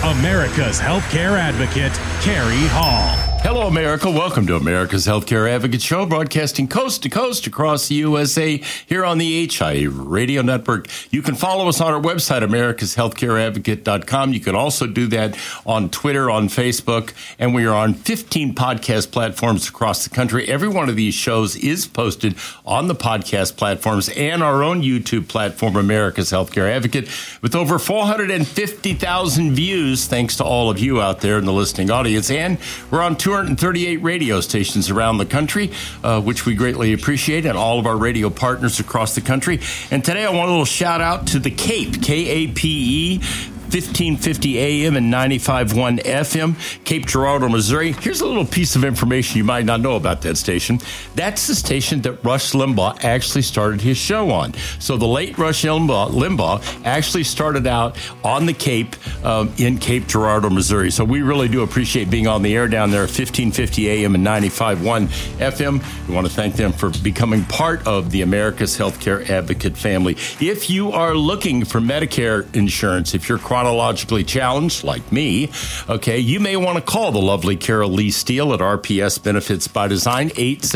America's healthcare advocate, Cary Hall. Hello, America. Welcome to America's Healthcare Advocate Show, broadcasting coast to coast across the USA here on the HI Radio Network. You can follow us on our website, americashealthcareadvocate.com. You can also do that on Twitter, on Facebook, and we are on 15 podcast platforms across the country. Every one of these shows is posted on the podcast platforms and our own YouTube platform, America's Healthcare Advocate, with over 450,000 views, thanks to all of you out there in the listening audience. And we're on 238 radio stations around the country, which we greatly appreciate, and all of our radio partners across the country. And today I want a little shout out to the Cape, K-A-P-E, 1550 AM and 95.1 FM, Cape Girardeau, Missouri. Here's a little piece of information you might not know about that station. That's the station that Rush Limbaugh actually started his show on. So the late Rush Limbaugh actually started out on the Cape in Cape Girardeau, Missouri. So we really do appreciate being on the air down there at 1550 AM and 95.1 FM. We want to thank them for becoming part of the America's Healthcare Advocate family. If you are looking for Medicare insurance, if you're chronologically challenged, like me, okay, you may want to call the lovely Carol Lee Steele at RPS Benefits by Design,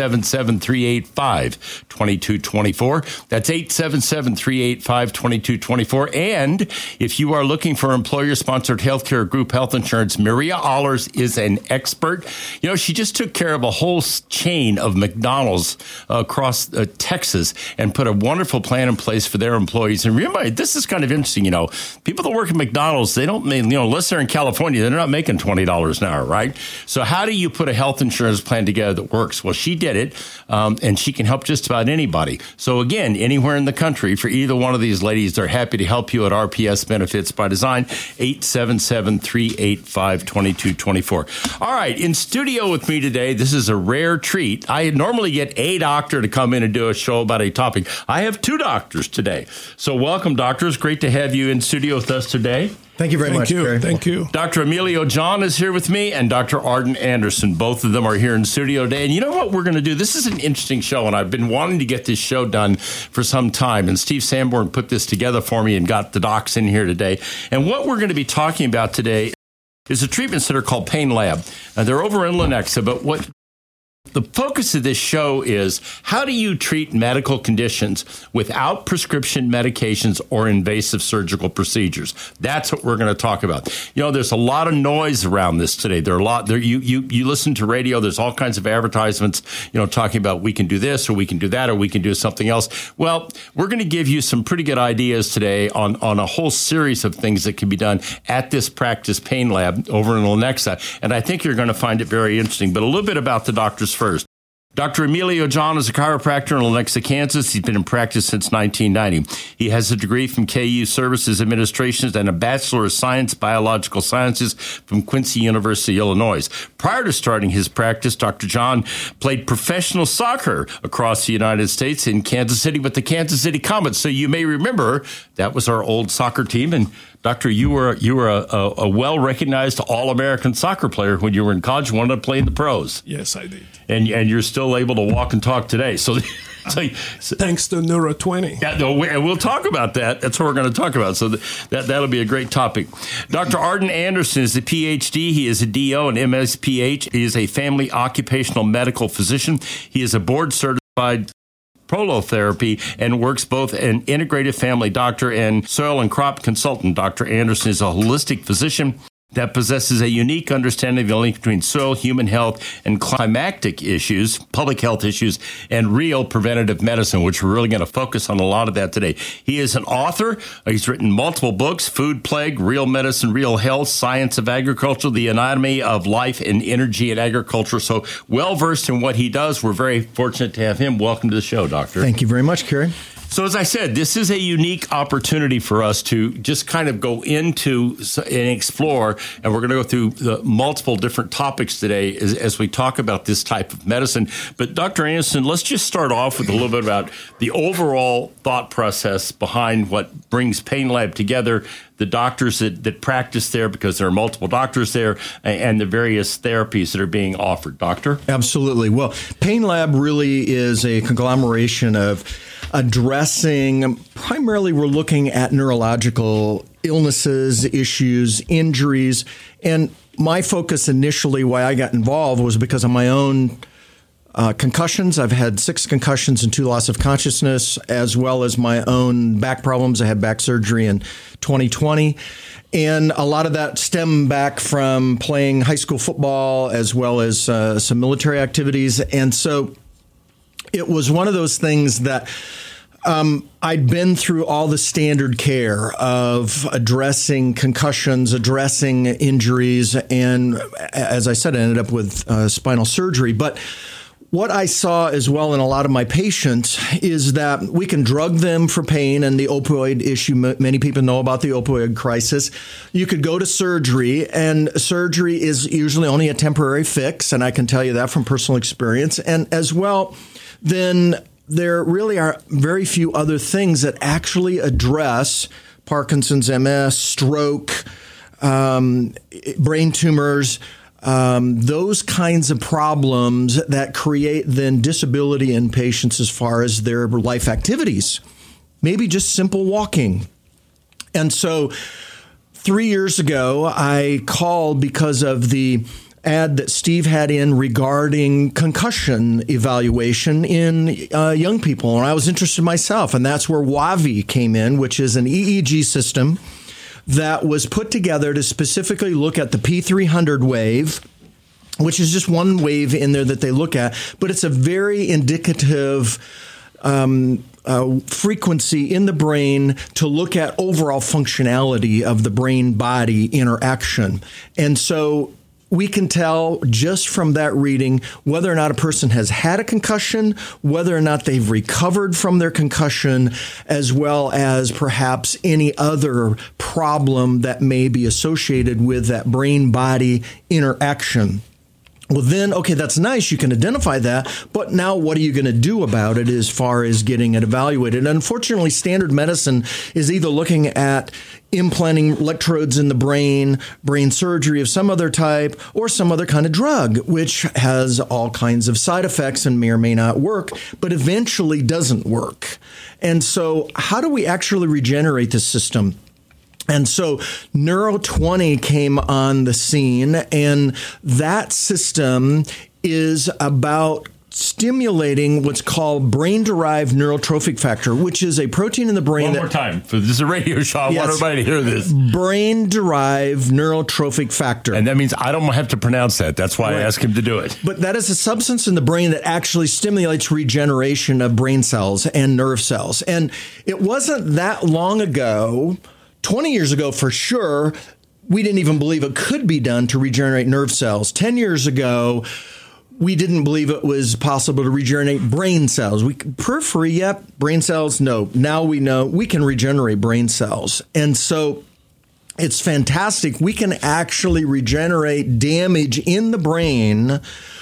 877-385-2224. That's 877-385-2224. And if you are looking for employer-sponsored healthcare group health insurance, Maria Allers is an expert. You know, she just took care of a whole chain of McDonald's across Texas and put a wonderful plan in place for their employees. And remember, this is kind of interesting, you know, people that work at McDonald's, they don't, unless they're in California, they're not making $20 an hour, right? So how do you put a health insurance plan together that works? Well, she did it, and she can help just about anybody. So again, anywhere in the country, for either one of these ladies, they're happy to help you at RPS Benefits by Design, 877-385-2224. All right, in studio with me today, this is a rare treat. I normally get a doctor to come in and do a show about a topic. I have two doctors today. So welcome, doctors. Great to have you in studio with us today. Thank you very much. Thank you. Dr. Emilio John is here with me, and Dr. Arden Anderson. Both of them are here in studio today. And you know what we're going to do? This is an interesting show, and I've been wanting to get this show done for some time. And Steve Sanborn put this together for me and got the docs in here today. And what we're going to be talking about today is a treatment center called Pain Lab. They're over in Lenexa, but what the focus of this show is, how do you treat medical conditions without prescription medications or invasive surgical procedures? That's what we're going to talk about. You know, there's a lot of noise around this today. You listen to radio, there's all kinds of advertisements, talking about we can do this or we can do that or we can do something else. Well, we're going to give you some pretty good ideas today on a whole series of things that can be done at this Practice Pain Lab over in Lenexa. And I think you're going to find it very interesting. But a little bit about the doctors first. Dr. Emilio John is a chiropractor in Lenexa, Kansas. He's been in practice since 1990. He has a degree from KU Services Administration and a Bachelor of Science, Biological Sciences from Quincy University, Illinois. Prior to starting his practice, Dr. John played professional soccer across the United States in Kansas City with the Kansas City Comets. So you may remember that was our old soccer team. And Doctor, you were a well-recognized All-American soccer player when you were in college. You wanted to play in the pros. Yes, I did. And you're still able to walk and talk today. So thanks to Neuro 20. Yeah, we'll talk about that. That's what we're going to talk about. So that'll be a great topic. Dr. Arden Anderson is a PhD. He is a DO and MSPH. He is a family occupational medical physician. He is a board-certified prolotherapy and works both an integrative family doctor and soil and crop consultant. Dr. Anderson is a holistic physician that possesses a unique understanding of the link between soil, human health, and climatic issues, public health issues, and real preventative medicine, which we're really going to focus on a lot of that today. He is an author. He's written multiple books: Food Plague, Real Medicine, Real Health, Science of Agriculture, The Anatomy of Life and Energy in Agriculture. So well-versed in what he does. We're very fortunate to have him. Welcome to the show, Doctor. Thank you very much, Cary. So as I said, this is a unique opportunity for us to just kind of go into and explore, and we're going to go through the multiple different topics today as we talk about this type of medicine. But Dr. Anderson, let's just start off with a little bit about the overall thought process behind what brings Pain Lab together, the doctors that practice there, because there are multiple doctors there, and the various therapies that are being offered. Doctor? Absolutely. Well, Pain Lab really is a conglomeration of addressing, primarily we're looking at neurological illnesses, issues, injuries. And my focus initially, why I got involved, was because of my own concussions. I've had 6 concussions and 2 loss of consciousness, as well as my own back problems. I had back surgery in 2020. And a lot of that stemmed back from playing high school football, as well as some military activities. And so it was one of those things that I'd been through all the standard care of addressing concussions, addressing injuries, and as I said, I ended up with spinal surgery. But what I saw as well in a lot of my patients is that we can drug them for pain and the opioid issue. Many people know about the opioid crisis. You could go to surgery, and surgery is usually only a temporary fix, and I can tell you that from personal experience. And as well, then there really are very few other things that actually address Parkinson's, MS, stroke, brain tumors, those kinds of problems that create then disability in patients as far as their life activities, maybe just simple walking. And so 3 years ago, I called because of the ad that Steve had in regarding concussion evaluation in young people. And I was interested myself, and that's where WAVI came in, which is an EEG system that was put together to specifically look at the P300 wave, which is just one wave in there that they look at, but it's a very indicative frequency in the brain to look at overall functionality of the brain-body interaction. And so we can tell just from that reading whether or not a person has had a concussion, whether or not they've recovered from their concussion, as well as perhaps any other problem that may be associated with that brain-body interaction. Well, then, okay, that's nice. You can identify that. But now what are you going to do about it as far as getting it evaluated? And unfortunately, standard medicine is either looking at implanting electrodes in the brain surgery of some other type, or some other kind of drug, which has all kinds of side effects and may or may not work, but eventually doesn't work. And so how do we actually regenerate the system? And so Neuro20 came on the scene, and that system is about stimulating what's called brain-derived neurotrophic factor, which is a protein in the brain. One more time. This is a radio show. I want everybody to hear this. Brain-derived neurotrophic factor. And that means I don't have to pronounce that. That's why I asked him to do it. But that is a substance in the brain that actually stimulates regeneration of brain cells and nerve cells. And it wasn't that long ago, 20 years ago for sure, we didn't even believe it could be done to regenerate nerve cells. 10 years ago, we didn't believe it was possible to regenerate brain cells. Periphery, yep. Brain cells, no. Now we know we can regenerate brain cells. And so it's fantastic. We can actually regenerate damage in the brain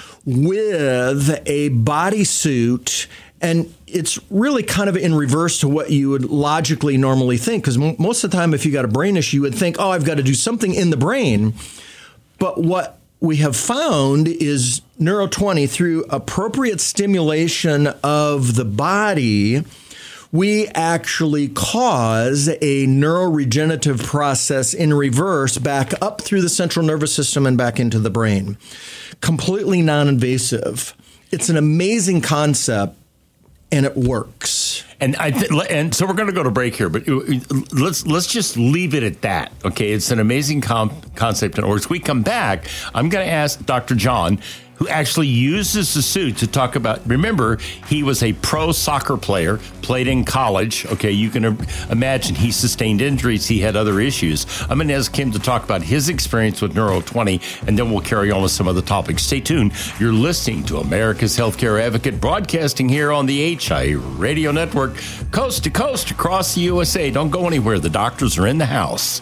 with a bodysuit. And it's really kind of in reverse to what you would logically normally think, because most of the time, if you got a brain issue, you would think, oh, I've got to do something in the brain. But what we have found is Neuro20, through appropriate stimulation of the body, we actually cause a neuroregenerative process in reverse back up through the central nervous system and back into the brain. Completely non-invasive. It's an amazing concept. And it works. And so we're going to go to break here, but let's just leave it at that. Okay, it's an amazing concept. And as we come back, I'm going to ask Dr. John, who actually uses the suit to talk about. Remember, he was a pro soccer player, played in college. Okay, you can imagine he sustained injuries. He had other issues. I'm going to ask him to talk about his experience with Neuro20, and then we'll carry on with some other topics. Stay tuned. You're listening to America's Healthcare Advocate, broadcasting here on the HI Radio Network, coast to coast across the USA. Don't go anywhere. The doctors are in the house.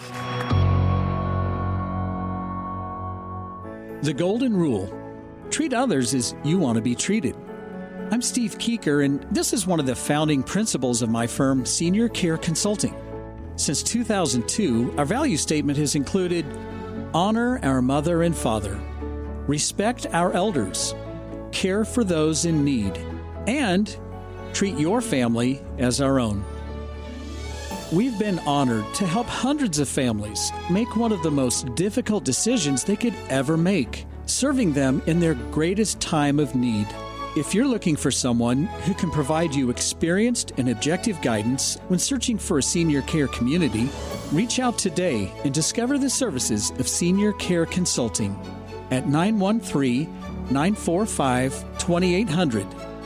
The Golden Rule. Treat others as you want to be treated. I'm Steve Keeker, and this is one of the founding principles of my firm, Senior Care Consulting. Since 2002, our value statement has included honor our mother and father, respect our elders, care for those in need, and treat your family as our own. We've been honored to help hundreds of families make one of the most difficult decisions they could ever make, serving them in their greatest time of need. If you're looking for someone who can provide you experienced and objective guidance when searching for a senior care community, reach out today and discover the services of Senior Care Consulting at 913-945-2800.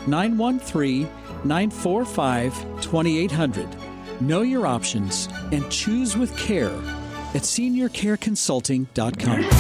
913-945-2800. Know your options and choose with care at seniorcareconsulting.com.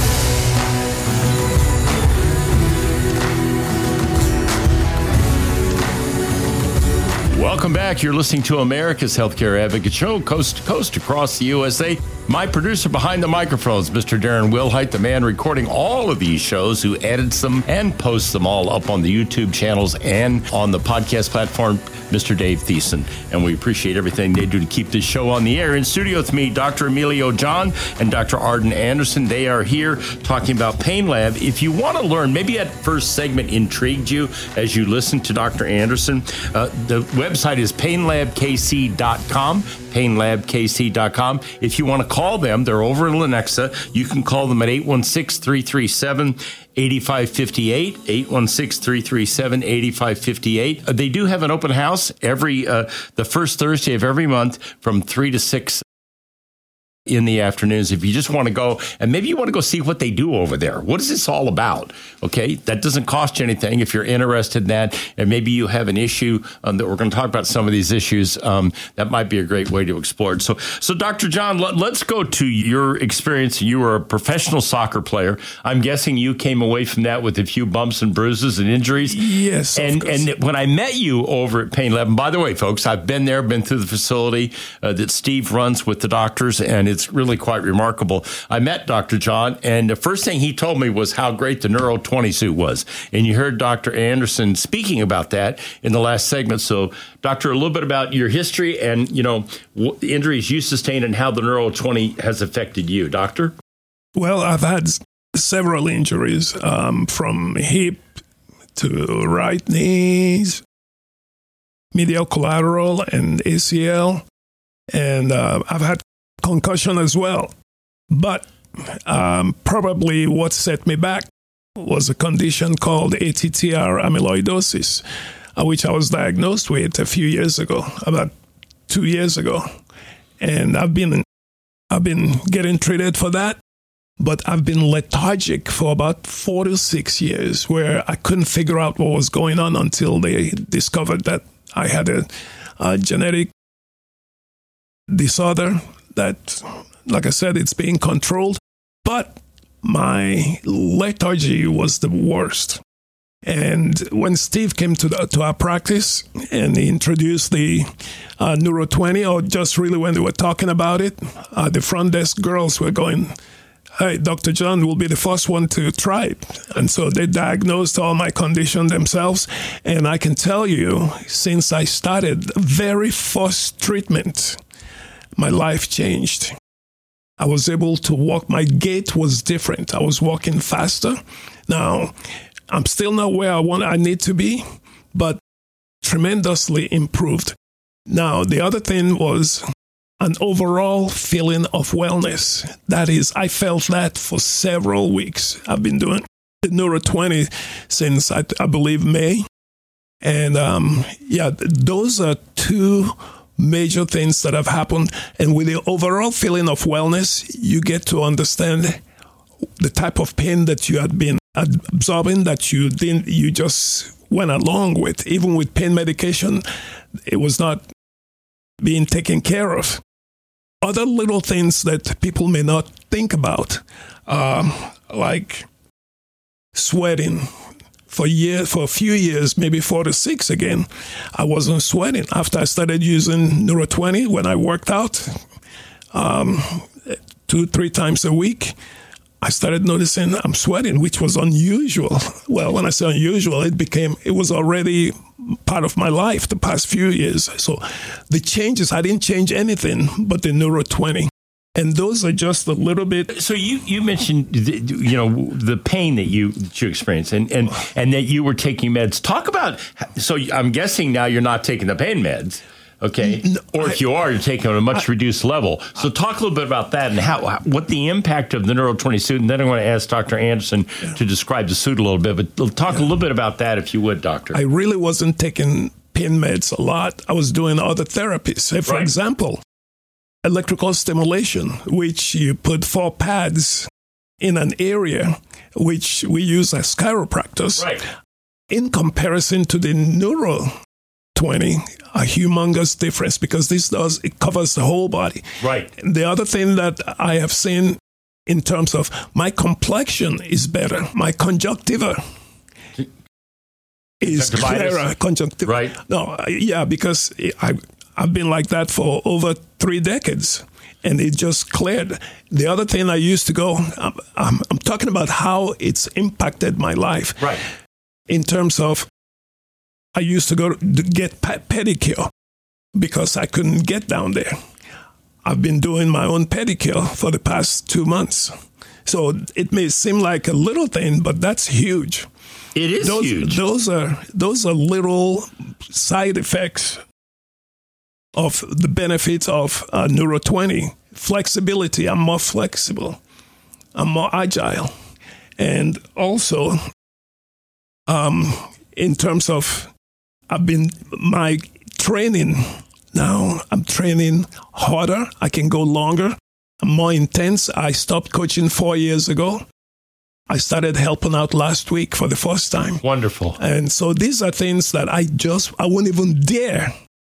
Welcome back. You're listening to America's Healthcare Advocate Show, coast to coast across the USA. My producer behind the microphones, Mr. Darren Wilhite, the man recording all of these shows, who edits them and posts them all up on the YouTube channels and on the podcast platform, Mr. Dave Thiessen. And we appreciate everything they do to keep this show on the air. In studio with me, Dr. Emilio John and Dr. Arden Anderson. They are here talking about Pain Lab. If you want to learn, maybe that first segment intrigued you as you listened to Dr. Anderson, the website is painlabkc.com. painlabkc.com. If you want to call them, they're over in Lenexa. You can call them at 816-337-8558, 816-337-8558. They do have an open house every the first Thursday of every month from 3 to 6 in the afternoons. If you just want to go, and maybe you want to go see what they do over there. What is this all about? Okay, that doesn't cost you anything if you're interested in that, and maybe you have an issue that we're going to talk about some of these issues. That might be a great way to explore it. So Dr. John, let's go to your experience. You were a professional soccer player. I'm guessing you came away from that with a few bumps and bruises and injuries. Yes, and when I met you over at Pain Lab, and by the way, folks, I've been there, been through the facility that Steve runs with the doctors, and it's really quite remarkable. I met Dr. John, and the first thing he told me was how great the Neuro 20 suit was. And you heard Dr. Anderson speaking about that in the last segment. So, Doctor, a little bit about your history and, injuries you sustained and how the Neuro 20 has affected you. Doctor? Well, I've had several injuries from hip to right knees, medial collateral and ACL, and I've had concussion as well. But probably what set me back was a condition called ATTR amyloidosis, which I was diagnosed with a few years ago, about 2 years ago. And I've been getting treated for that, but I've been lethargic for about 4 to 6 years, where I couldn't figure out what was going on until they discovered that I had a genetic disorder that, like I said, it's being controlled, but my lethargy was the worst. And when Steve came to our practice and he introduced the Neuro 20, or just really when they were talking about it, the front desk girls were going, "Hey, Dr. John will be the first one to try it." And so they diagnosed all my condition themselves. And I can tell you, since I started the very first treatment, my life changed. I was able to walk. My gait was different. I was walking faster. Now, I'm still not where I need to be, but tremendously improved. Now, the other thing was an overall feeling of wellness. That is, I felt that for several weeks. I've been doing the Neuro 20 since, I believe, May. And those are two major things that have happened. And with the overall feeling of wellness, you get to understand the type of pain that you had been absorbing, that you just went along with. Even with pain medication, it was not being taken care of. Other little things that people may not think about, like sweating. For a few years, maybe 4 to 6 again, I wasn't sweating. After I started using Neuro 20, when I worked out 2-3 times a week, I started noticing I'm sweating, which was unusual. Well, when I say unusual, it was already part of my life the past few years. So the changes, I didn't change anything but the Neuro 20. And those are just a little bit. So you mentioned the pain that you experienced and that you were taking meds. Talk about. So I'm guessing now you're not taking the pain meds. Okay. Or if you are, you're taking it at a much reduced level. So talk a little bit about that and what the impact of the Neuro 20 suit. And then I'm going to ask Dr. Anderson to describe the suit a little bit. But talk a little bit about that, if you would, Doctor. I really wasn't taking pain meds a lot. I was doing other therapies. Say, for example, electrical stimulation, which you put 4 pads in an area, which we use as chiropractors. Right. In comparison to the Neuro 20, a humongous difference, because it covers the whole body. Right. The other thing that I have seen in terms of my complexion is better. My conjunctiva is clearer. Conjunctiva. Right. No, because I've been like that for over 3 decades. And it just cleared. The other thing I used to go, I'm talking about how it's impacted my life. Right. In terms of, I used to go to get pedicure because I couldn't get down there. I've been doing my own pedicure for the past 2 months. So it may seem like a little thing, but that's huge. It is huge. Those are little side effects of the benefits of Neuro 20. Flexibility, I'm more flexible. I'm more agile. And also, in terms of my training, now I'm training harder. I can go longer. I'm more intense. I stopped coaching 4 years ago. I started helping out last week for the first time. Wonderful. And so these are things that I wouldn't even dare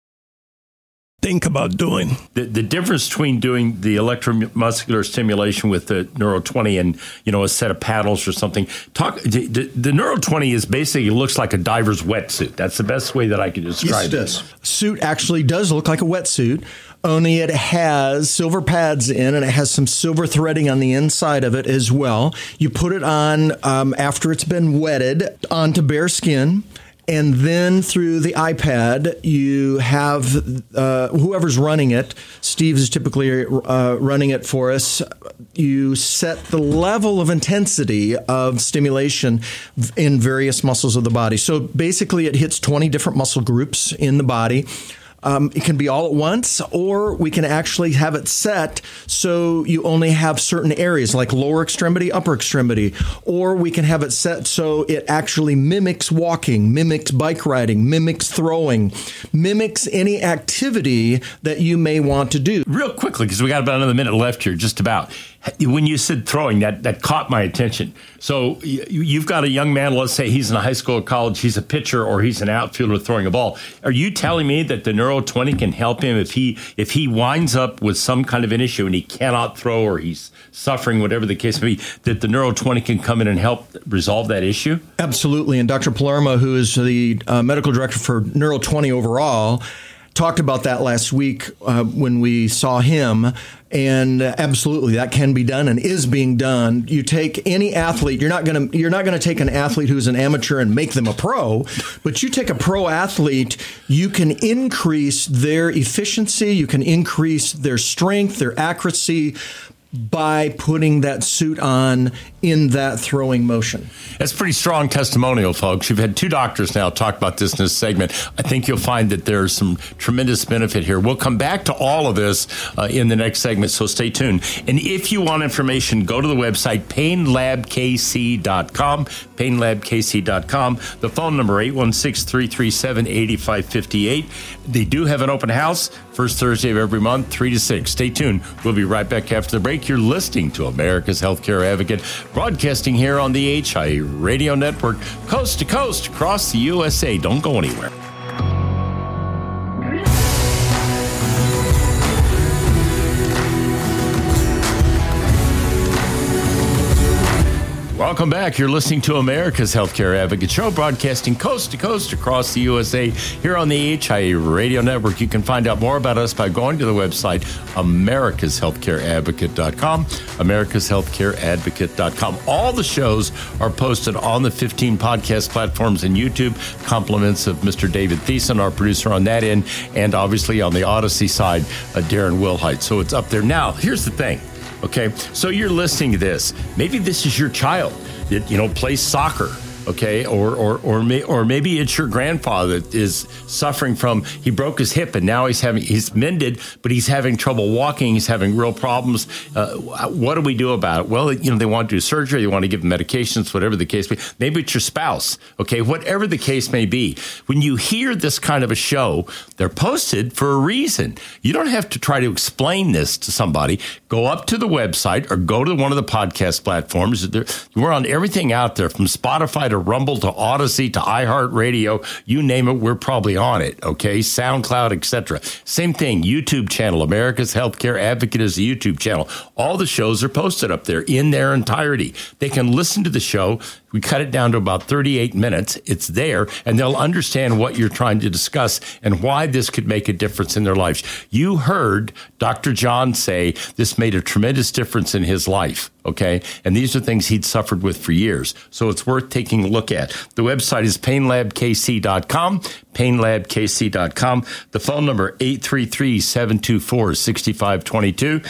think about doing. The difference between doing the electromuscular stimulation with the Neuro 20 and, a set of paddles or something. The Neuro 20 is basically, looks like a diver's wetsuit. That's the best way that I can describe it. Yes, it does. Suit actually does look like a wetsuit, only it has silver pads in and it has some silver threading on the inside of it as well. You put it on after it's been wetted onto bare skin. And then through the iPad, you have whoever's running it. Steve is typically running it for us. You set the level of intensity of stimulation in various muscles of the body. So basically, it hits 20 different muscle groups in the body. It can be all at once, or we can actually have it set so you only have certain areas like lower extremity, upper extremity, or we can have it set so it actually mimics walking, mimics bike riding, mimics throwing, mimics any activity that you may want to do. Real quickly, because we got about another minute left here, just about. When you said throwing, that caught my attention. So you've got a young man, let's say he's in high school or college, he's a pitcher or he's an outfielder throwing a ball. Are you telling me that the Neuro 20 can help him if he winds up with some kind of an issue and he cannot throw or he's suffering, whatever the case may be, that the Neuro 20 can come in and help resolve that issue? Absolutely. And Dr. Palermo, who is the medical director for Neuro 20 overall, talked about that last week when we saw him. And absolutely, that can be done and is being done. You take any athlete. You're not going to take an athlete who's an amateur and make them a pro, but you take a pro athlete. You can increase their efficiency. You can increase their strength, their accuracy, by putting that suit on in that throwing motion. That's pretty strong testimonial, folks. You've had 2 doctors now talk about this in this segment. I think you'll find that there's some tremendous benefit here. We'll come back to all of this in the next segment, so stay tuned. And if you want information, go to the website, painlabkc.com, painlabkc.com. The phone number, 816-337-8558. They do have an open house, first Thursday of every month, 3 to 6. Stay tuned. We'll be right back after the break. You're listening to America's Healthcare Advocate, broadcasting here on the HIA Radio Network, coast to coast across the USA. Don't go anywhere. Welcome back. You're listening to America's Healthcare Advocate Show, broadcasting coast to coast across the USA here on the HIA Radio Network. You can find out more about us by going to the website, americashealthcareadvocate.com, americashealthcareadvocate.com. All the shows are posted on the 15 podcast platforms and YouTube. Compliments of Mr. David Thiessen, our producer on that end, and obviously on the Odyssey side, Darren Wilhite. So it's up there. Now, here's the thing. Okay, so you're listening to this. Maybe this is your child that, plays soccer. okay? Or maybe it's your grandfather that is suffering from, he broke his hip and now he's mended, but he's having trouble walking. He's having real problems. What do we do about it? Well, they want to do surgery. They want to give him medications, whatever the case may be. Maybe it's your spouse, okay? Whatever the case may be. When you hear this kind of a show, they're posted for a reason. You don't have to try to explain this to somebody. Go up to the website or go to one of the podcast platforms. We're on everything out there, from Spotify to Rumble to Odyssey to iHeartRadio. You name it, we're probably on it, okay? SoundCloud, etc. Same thing, YouTube channel. America's Healthcare Advocate is a YouTube channel. All the shows are posted up there in their entirety. They can listen to the show. We cut it down to about 38 minutes. It's there, and they'll understand what you're trying to discuss and why this could make a difference in their lives. You heard Dr. John say this made a tremendous difference in his life, okay? And these are things he'd suffered with for years. So it's worth taking a look at. The website is painlabkc.com, painlabkc.com. The phone number, 833-724-6522,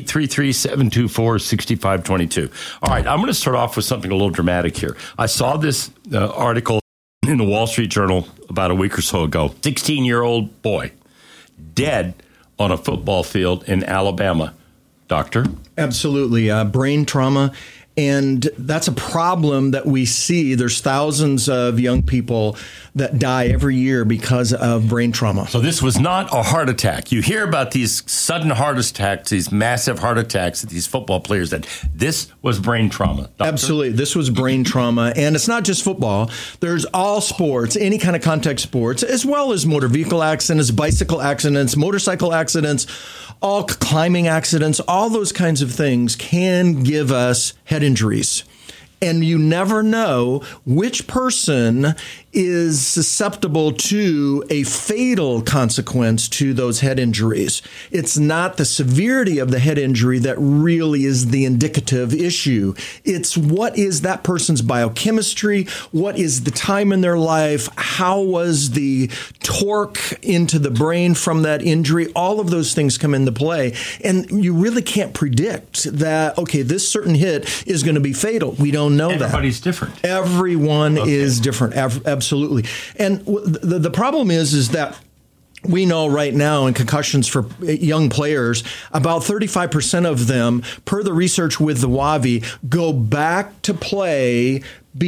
833-724-6522. All right, I'm going to start off with something a little dramatic here. I saw this article in the Wall Street Journal about a week or so ago. 16-year-old boy dead on a football field in Alabama. Doctor? Absolutely. Brain trauma. And that's a problem that we see. There's thousands of young people that die every year because of brain trauma. So this was not a heart attack. You hear about these sudden heart attacks, these massive heart attacks that these football players had. This was brain trauma. Doctor? Absolutely. This was brain trauma. And it's not just football. There's all sports, any kind of contact sports, as well as motor vehicle accidents, bicycle accidents, motorcycle accidents, all climbing accidents, all those kinds of things can give us head injuries. And you never know which person is susceptible to a fatal consequence to those head injuries. It's not the severity of the head injury that really is the indicative issue. It's what is that person's biochemistry? What is the time in their life? How was the torque into the brain from that injury? All of those things come into play. And you really can't predict that, okay, this certain hit is going to be fatal. We don't know that. Everybody's different. Everyone is different. Absolutely. And the problem is that we know right now in concussions for young players, about 35% of them, per the research with the WAVI, go back to play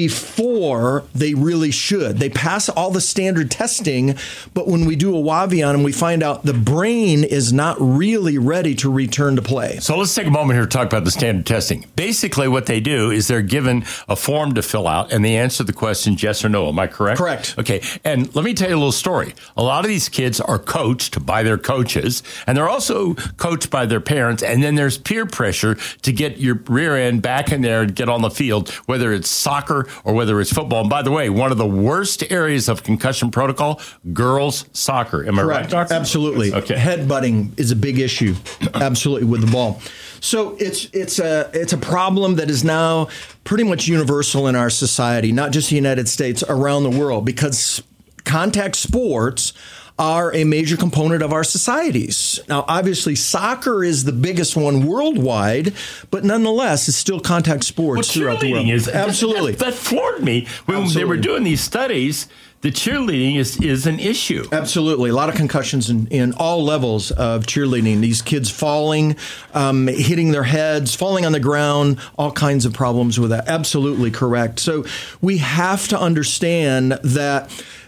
before they really should. They pass all the standard testing, but when we do a WAVI on them, we find out the brain is not really ready to return to play. So let's take a moment here to talk about the standard testing. Basically, what they do is they're given a form to fill out, and they answer the question yes or no. Am I correct? Correct. Okay, and let me tell you a little story. A lot of these kids are coached by their coaches, and they're also coached by their parents, and then there's peer pressure to get your rear end back in there and get on the field, whether it's soccer or whether it's football. And by the way, one of the worst areas of concussion protocol, girls soccer. Am I right, Doctor? Absolutely. Okay. Headbutting is a big issue. Absolutely, with the ball. So it's a problem that is now pretty much universal in our society, not just the United States, around the world, because contact sports are a major component of our societies. Now, obviously, soccer is the biggest one worldwide, but nonetheless, it's still contact sports throughout the world. Absolutely. That floored me. When they were doing these studies, the cheerleading is an issue. Absolutely. A lot of concussions in all levels of cheerleading. These kids falling, hitting their heads, falling on the ground, all kinds of problems with that. Absolutely correct. So we have to understand that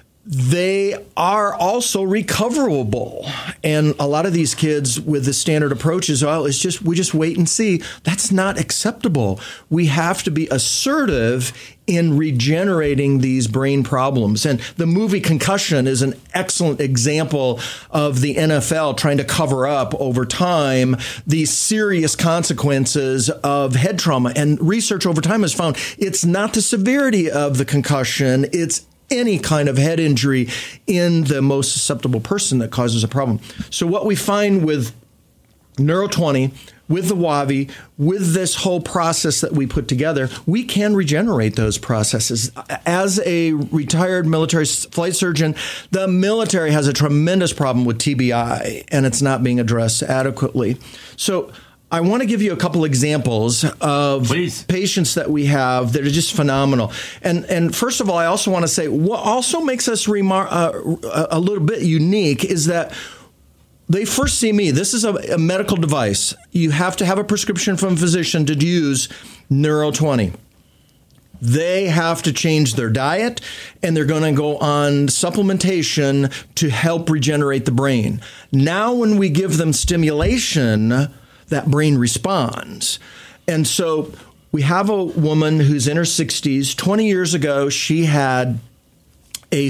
they are also recoverable. And a lot of these kids with the standard approach is, well, we just wait and see. That's not acceptable. We have to be assertive in regenerating these brain problems. And the movie Concussion is an excellent example of the NFL trying to cover up over time these serious consequences of head trauma. And research over time has found it's not the severity of the concussion, it's any kind of head injury in the most susceptible person that causes a problem. So what we find with Neuro20, with the WAVI, with this whole process that we put together, we can regenerate those processes. As a retired military flight surgeon, the military has a tremendous problem with TBI, and it's not being addressed adequately. So I want to give you a couple examples of patients that we have that are just phenomenal. And first of all, I also want to say what also makes us a little bit unique is that they first see me. This is a medical device. You have to have a prescription from a physician to use Neuro20. They have to change their diet, and they're going to go on supplementation to help regenerate the brain. Now, when we give them stimulation, that brain responds. And so we have a woman who's in her 60s. 20 years ago, she had a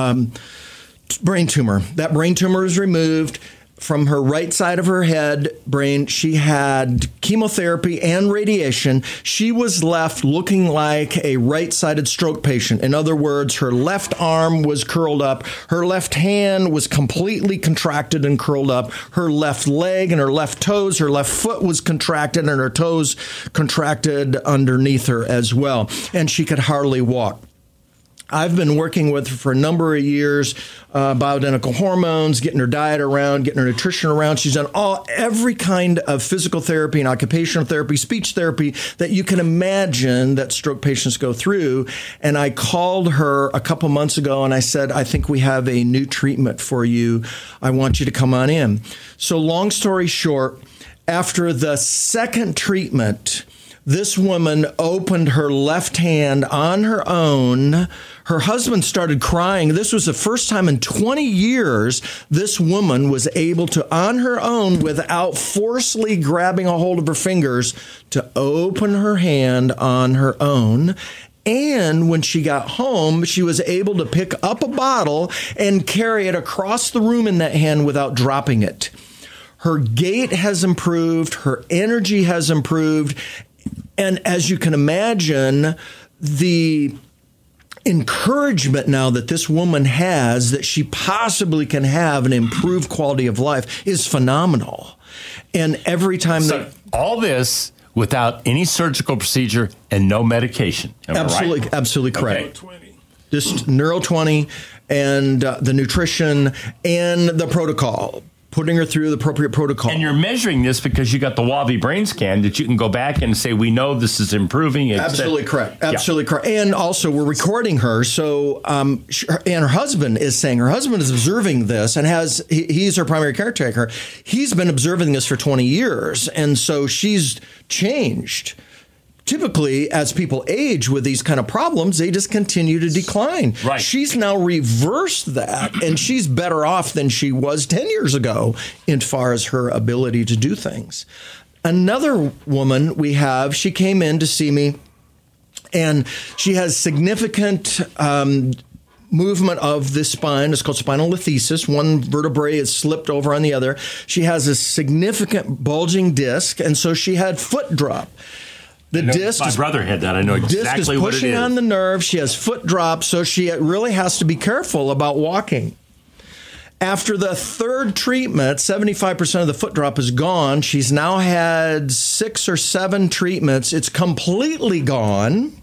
brain tumor. That brain tumor was removed from her right side of her head brain. She had chemotherapy and radiation. She was left looking like a right-sided stroke patient. In other words, her left arm was curled up. Her left hand was completely contracted and curled up. Her left leg and her left toes, her left foot was contracted, and her toes contracted underneath her as well. And she could hardly walk. I've been working with her for a number of years, bioidentical hormones, getting her diet around, getting her nutrition around. She's done every kind of physical therapy and occupational therapy, speech therapy that you can imagine that stroke patients go through. And I called her a couple months ago and I said, I think we have a new treatment for you. I want you to come on in. So long story short, after the second treatment, this woman opened her left hand on her own. Her husband started crying. This was the first time in 20 years this woman was able to, on her own, without forcefully grabbing a hold of her fingers, to open her hand on her own. And when she got home, she was able to pick up a bottle and carry it across the room in that hand without dropping it. Her gait has improved. Her energy has improved. And as you can imagine, the encouragement now that this woman has that she possibly can have an improved quality of life is phenomenal. And every time all this without any surgical procedure and no medication. Absolutely, right? Absolutely correct. Okay. Just Neuro20 and the nutrition and the protocol. Putting her through the appropriate protocol. And you're measuring this because you got the Wavi brain scan that you can go back and say, we know this is improving. Absolutely correct. Absolutely correct. And also we're recording her. So, and her husband is observing this and he's her primary caretaker. He's been observing this for 20 years. And so she's changed. Typically, as people age with these kind of problems, they just continue to decline. Right. She's now reversed that, and she's better off than she was 10 years ago as far as her ability to do things. Another woman we have, she came in to see me, and she has significant movement of the spine. It's called spinal lithosis. One vertebrae is slipped over on the other. She has a significant bulging disc, and so she had foot drop. The disc, my brother had that. I know exactly what it is. Disc is pushing on the nerve. She has foot drop, so she really has to be careful about walking. After the third treatment, 75% of the foot drop is gone. She's now had 6 or 7 treatments. It's completely gone.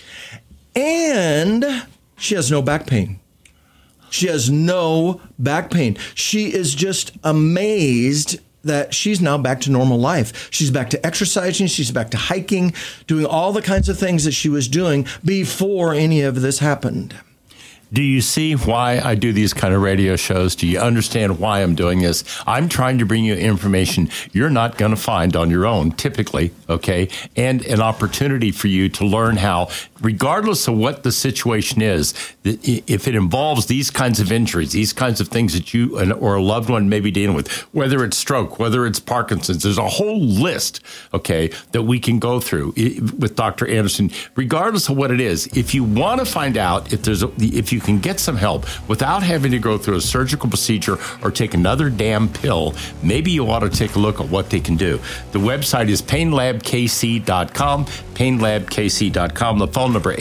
And she has no back pain. She has no back pain. She is just amazed that she's now back to normal life. She's back to exercising. She's back to hiking, doing all the kinds of things that she was doing before any of this happened. Do you see why I do these kind of radio shows? Do you understand why I'm doing this? I'm trying to bring you information you're not going to find on your own, typically, okay? And an opportunity for you to learn how, regardless of what the situation is, if it involves these kinds of injuries, these kinds of things that you or a loved one may be dealing with, whether it's stroke, whether it's Parkinson's, there's a whole list, okay, that we can go through with Dr. Anderson, regardless of what it is. If you want to find out if you can get some help without having to go through a surgical procedure or take another damn pill, maybe you ought to take a look at what they can do. The website is painlabkc.com, painlabkc.com. The phone number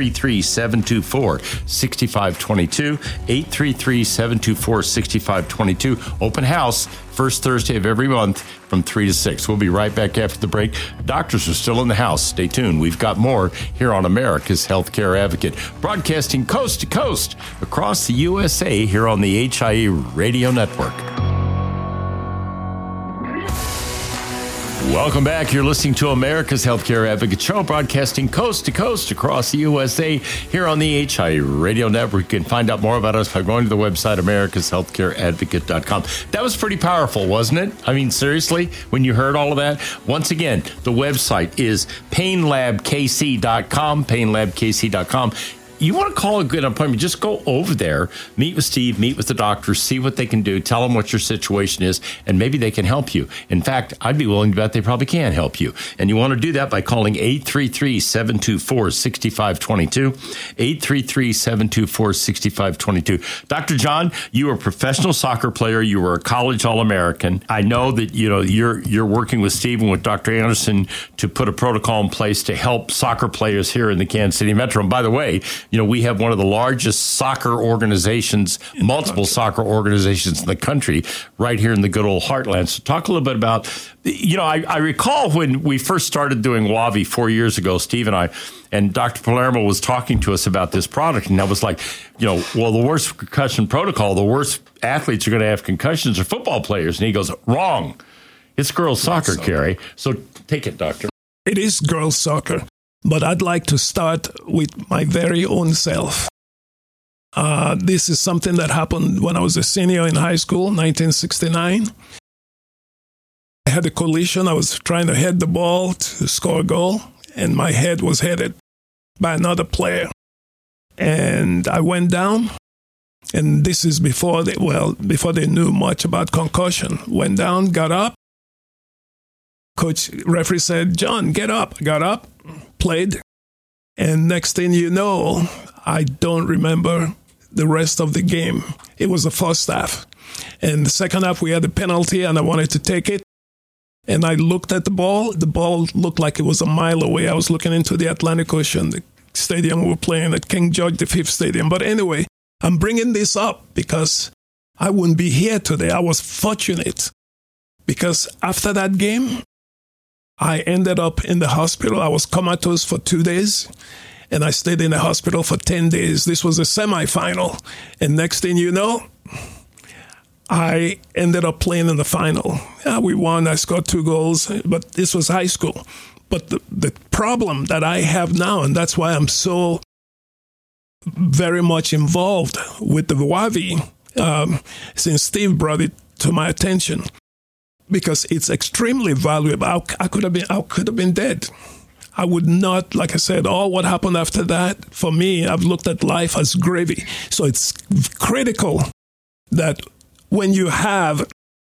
833-724-6522, 833-724-6522. Open house, first Thursday of every month from 3 to 6. We'll be right back after the break. Doctors are still in the house. Stay tuned. We've got more here on America's Healthcare Advocate, broadcasting coast to coast across the USA here on the HIE Radio Network. Welcome back. You're listening to America's Healthcare Advocate Show, broadcasting coast to coast across the USA here on the HI Radio Network. You can find out more about us by going to the website, americashealthcareadvocate.com. That was pretty powerful, wasn't it? I mean, seriously, when you heard all of that? Once again, the website is painlabkc.com, painlabkc.com. You want to call a good appointment, just go over there, meet with Steve, meet with the doctor, see what they can do, tell them what your situation is, and maybe they can help you. In fact, I'd be willing to bet they probably can help you. And you want to do that by calling 833-724-6522, 833-724-6522. Dr. John, you were a professional soccer player. You were a college All-American. I know that you're working with Steve and with Dr. Anderson to put a protocol in place to help soccer players here in the Kansas City Metro. And by the way, we have one of the largest soccer organizations, multiple soccer organizations in the country right here in the good old heartland. So talk a little bit about, I recall when we first started doing WAVI 4 years ago, Steve and I, and Dr. Palermo was talking to us about this product. And I was like, well, the worst concussion protocol, the worst athletes are going to have concussions are football players. And he goes, wrong. It's girls soccer, Carrie. So take it, doctor. It is girls soccer. But I'd like to start with my very own self. This is something that happened when I was a senior in high school, 1969. I had a collision. I was trying to head the ball to score a goal, and my head was headed by another player. And I went down, and this is before they knew much about concussion. Went down, got up. Referee said, John, get up. I got up. Played, and next thing you know, I don't remember the rest of the game. It was the first half, and the second half we had a penalty, and I wanted to take it, and I looked at the ball. The ball looked like it was a mile away. I was looking into the Atlantic Ocean, the stadium we were playing at King George V Stadium. But anyway, I'm bringing this up because I wouldn't be here today. I was fortunate because after that game, I ended up in the hospital. I was comatose for 2 days, and I stayed in the hospital for 10 days. This was a semifinal, and next thing you know, I ended up playing in the final. Yeah, we won. I scored 2 goals, but this was high school. But the problem that I have now, and that's why I'm so very much involved with the WAVI, since Steve brought it to my attention, because it's extremely valuable. I could have been dead. I would not, like I said, all what happened after that, for me, I've looked at life as gravy. So it's critical that when you have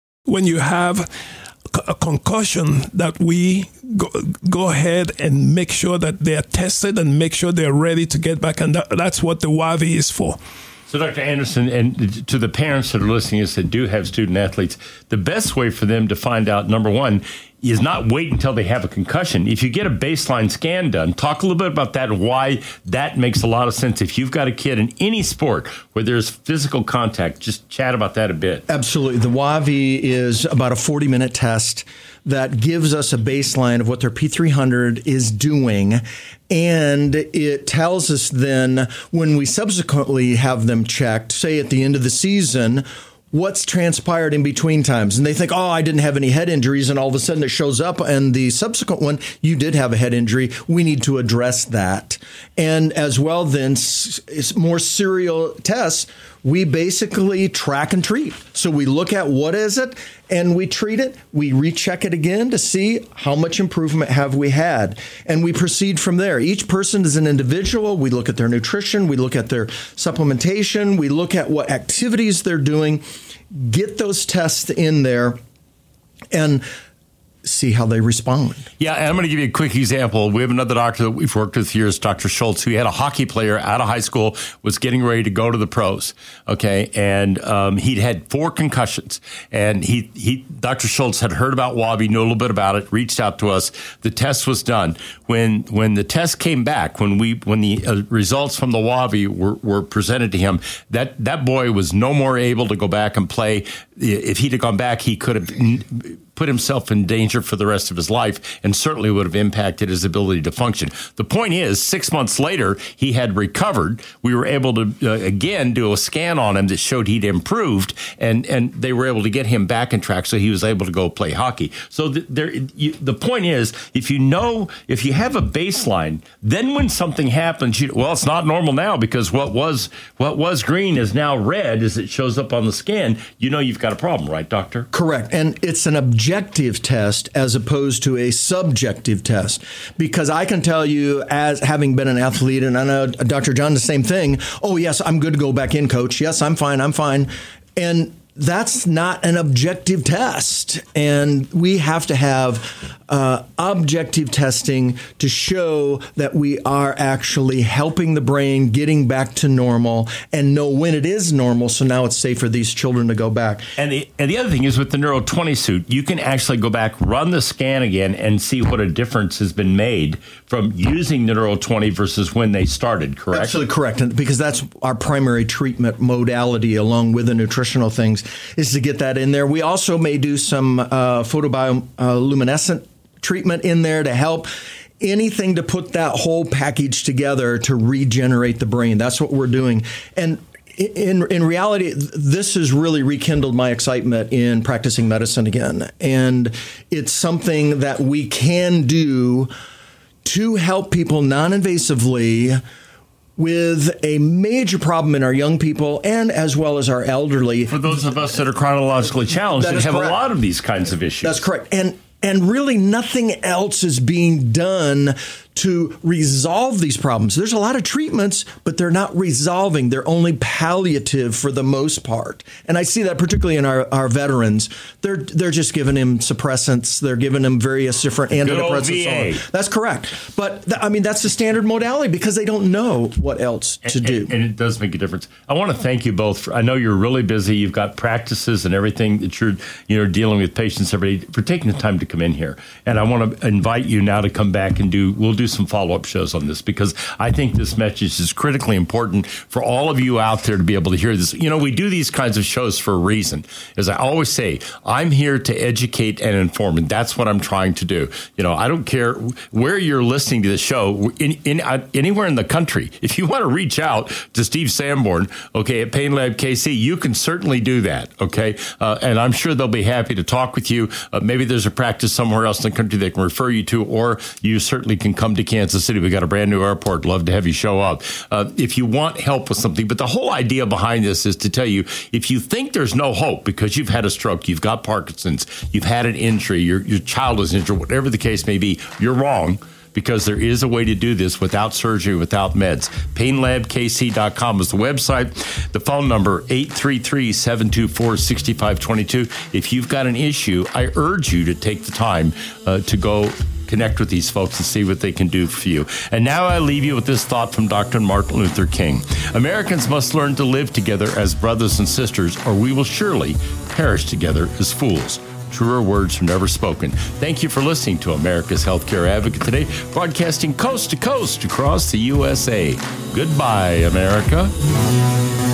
a concussion, that we go ahead and make sure that they are tested and make sure they're ready to get back. And that's what the WAVI is for. So, Dr. Anderson, and to the parents that are listening that do have student athletes, the best way for them to find out, number one, is not wait until they have a concussion. If you get a baseline scan done, talk a little bit about that and why that makes a lot of sense. If you've got a kid in any sport where there's physical contact, just chat about that a bit. Absolutely. The WAVI is about a 40-minute test that gives us a baseline of what their P300 is doing. And it tells us then when we subsequently have them checked, say at the end of the season, what's transpired in between times. And they think, I didn't have any head injuries. And all of a sudden it shows up and the subsequent one, you did have a head injury. We need to address that. And as well, then more serial tests, we basically track and treat. So we look at what is it and we treat it. We recheck it again to see how much improvement have we had. And we proceed from there. Each person is an individual. We look at their nutrition. We look at their supplementation. We look at what activities they're doing. Get those tests in there and see how they respond. Yeah, and I'm going to give you a quick example. We have another doctor that we've worked with here, is Dr. Schultz, who had a hockey player out of high school, was getting ready to go to the pros, okay? And he'd had 4 concussions. And Dr. Schultz had heard about WAVI, knew a little bit about it, reached out to us. The test was done. When the test came back, when the results from the WAVI were presented to him, that boy was no more able to go back and play. If he'd have gone back, he could have put himself in danger for the rest of his life and certainly would have impacted his ability to function. The point is, 6 months later, he had recovered. We were able to, again, do a scan on him that showed he'd improved, and they were able to get him back in track so he was able to go play hockey. So the point is, if you have a baseline, then when something happens, it's not normal now because what was green is now red as it shows up on the scan. You've got a problem, right, doctor? Correct. And it's an objective test as opposed to a subjective test, because I can tell you, as having been an athlete, and I know Dr. John, the same thing. Oh, yes, I'm good to go back in, coach. Yes, I'm fine. And that's not an objective test. And we have to have objective testing to show that we are actually helping the brain getting back to normal and know when it is normal. So now it's safe for these children to go back. And the other thing is with the Neuro 20 suit, you can actually go back, run the scan again, and see what a difference has been made from using the Neuro 20 versus when they started, correct? Absolutely correct. And because that's our primary treatment modality, along with the nutritional things, is to get that in there. We also may do some photobioluminescent treatment in there to help. Anything to put that whole package together to regenerate the brain. That's what we're doing. And in reality, this has really rekindled my excitement in practicing medicine again. And it's something that we can do to help people non-invasively with a major problem in our young people and as well as our elderly. For those of us that are chronologically challenged and have correct. A lot of these kinds of issues. That's correct. And really nothing else is being done to resolve these problems. There's a lot of treatments, but they're not resolving. They're only palliative for the most part. And I see that particularly in our veterans. They're just giving him suppressants. They're giving him various different antidepressants. That's correct. But that's the standard modality because they don't know what else to do. And it does make a difference. I want to thank you both. I know you're really busy. You've got practices and everything that you're dealing with patients every day, for taking the time to come in here. And I want to invite you now to come back and we'll do some follow-up shows on this because I think this message is critically important for all of you out there to be able to hear this. We do these kinds of shows for a reason. As I always say, I'm here to educate and inform, and that's what I'm trying to do. I don't care where you're listening to the show, anywhere in the country. If you want to reach out to Steve Sanborn, okay, at Pain Lab KC, you can certainly do that, okay? And I'm sure they'll be happy to talk with you. Maybe there's a practice somewhere else in the country they can refer you to, or you certainly can come to Kansas City. We got a brand new airport. Love to have you show up. If you want help with something, but the whole idea behind this is to tell you, if you think there's no hope because you've had a stroke, you've got Parkinson's, you've had an injury, your child is injured, whatever the case may be, you're wrong. Because there is a way to do this without surgery, without meds. PainLabKC.com is the website. The phone number, 833-724-6522. If you've got an issue, I urge you to take the time to go connect with these folks and see what they can do for you. And now I leave you with this thought from Dr. Martin Luther King. Americans must learn to live together as brothers and sisters, or we will surely perish together as fools. Truer words are never spoken. Thank you for listening to America's Healthcare Advocate today, broadcasting coast to coast across the USA. Goodbye, America.